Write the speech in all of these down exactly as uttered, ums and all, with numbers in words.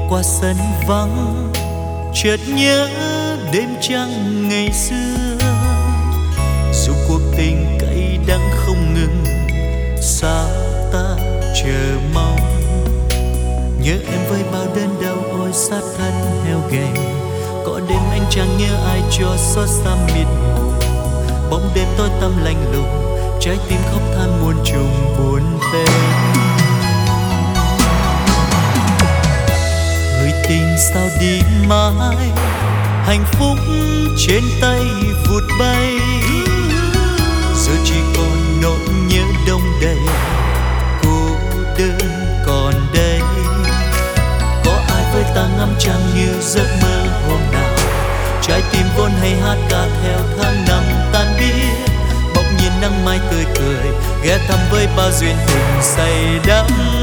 qua sân vắng, chợt nhớ đêm trăng ngày xưa. Dù cuộc tình cay đắng không ngừng, sao ta chờ mong. Nhớ em với bao đớn đau ôi sát thân heo gầy. Có đêm anh chẳng nhớ ai cho xót xa mịt mù. Bóng đêm tối tăm lạnh lùng, trái tim khóc than muôn trùng buồn tênh. Người tình sao đi mãi, hạnh phúc trên tay vụt bay. Giờ chỉ còn nỗi nhớ đông đầy, cô đơn còn đây. Có ai với ta ngắm trăng như giấc mơ hôm nào? Trái tim vốn hay hát ca theo tháng năm tan biến. Bỗng nhìn nắng mai tươi cười, ghé thăm với bao duyên tình say đắm.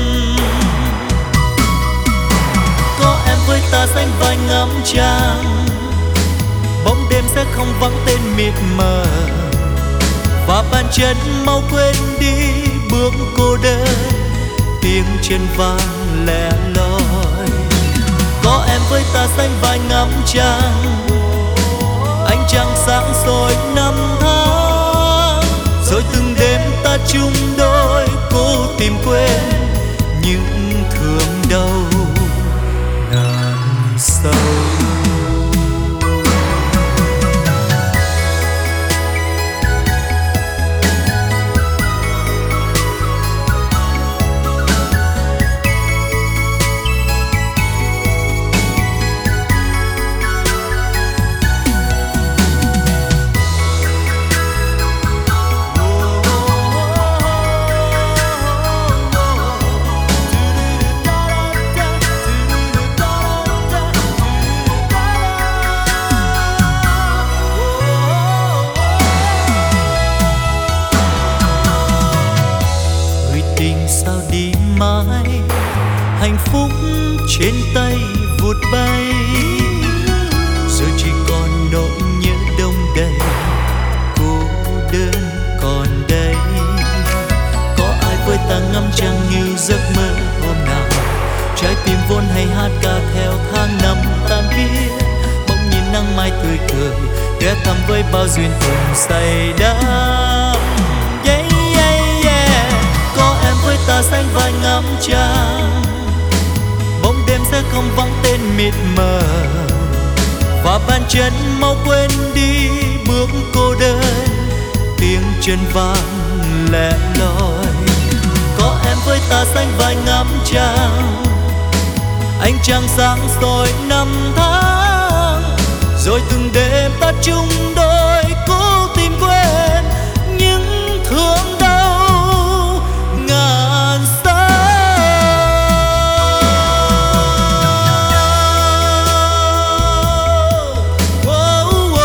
Có em với ta sánh vai ngắm trăng, bóng đêm sẽ không vắng tên mịt mờ. Và bàn chân mau quên đi bước cô đơn, tiếng chân vang lẻ loi. Có em với ta sánh vai ngắm trăng, ánh trăng sáng soi năm tháng. Rồi từng đêm ta chung đôi, cố tìm quên những thương đau ngàn sâu. Sao đi mãi, hạnh phúc trên tay vụt bay. Giờ chỉ còn nỗi nhớ đông đầy, cô đơn còn đây. Có ai với ta ngắm trăng như giấc mơ hôm nào? Trái tim vốn hay hát ca theo tháng năm tan biến. Bỗng nhìn nắng mai tươi cười, ghé thăm với bao duyên tình say đắm. Với ta sánh vai ngắm trăng, bóng đêm sẽ không vắng tên mịt mờ. Và bàn chân mau quên đi bước cô đơn, tiếng chân vang lẻ loi. Có em với ta sánh vai ngắm trăng, ánh trăng sáng soi năm tháng. Rồi từng đêm ta chung đôi, cố tìm quên những thương đau ngàn sâu. Oh, oh,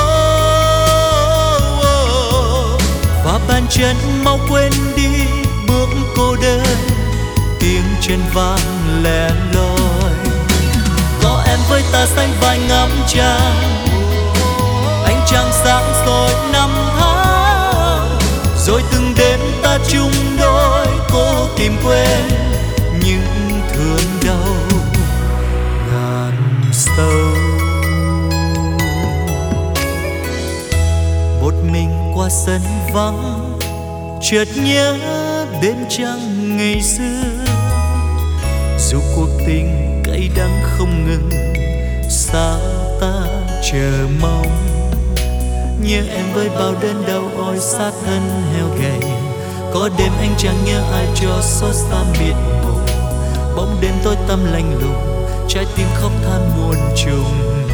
oh. Và bàn chân mau quên đi bước cô đơn, tiếng chân vang lẻ loi. Có em với ta sánh vai ngắm trăng, ánh trăng sáng soi năm tháng. Rồi từng đêm ta chung đôi, cố tìm quên những thương đau ngàn sâu. Một mình qua sân vắng, chợt nhớ đêm trăng ngày xưa. Dù cuộc tình cay đắng không ngừng, sao ta chờ mong. Nhớ em với bao đớn đau ôi sát thân heo gầy. Có đêm anh chẳng nhớ ai cho xót xa mịt mù. Bóng đêm tối tăm lạnh lùng, trái tim khóc than muôn trùng